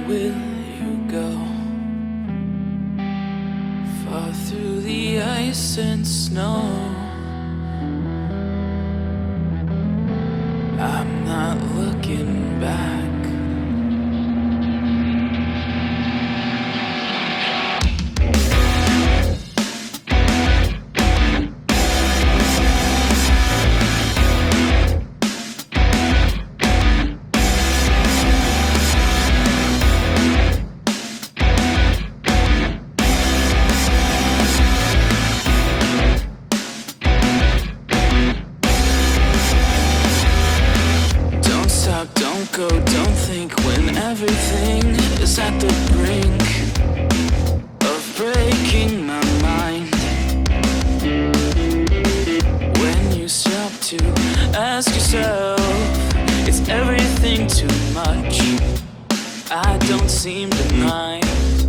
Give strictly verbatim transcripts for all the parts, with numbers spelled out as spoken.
will you go? Far through the ice and snow. I'm not looking back. Don't go, don't think when everything is at the brink of breaking my mind. When you stop to ask yourself, is everything too much? I don't seem to mind.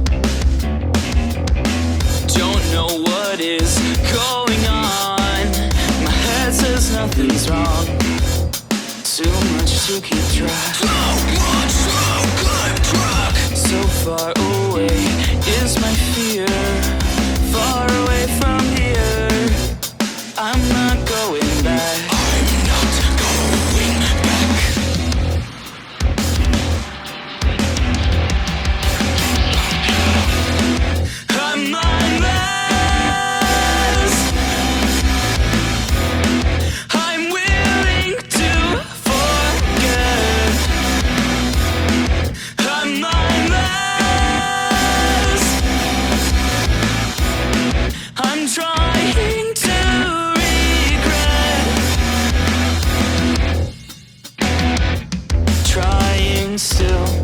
Don't know what is going on. My head says nothing's wrong. Too much to keep track. So much to keep track. So far away is my fear. Far away from here. I'm not going back. I'm not going back. I'm my mess. I'm willing to I'm trying to regret. Trying still.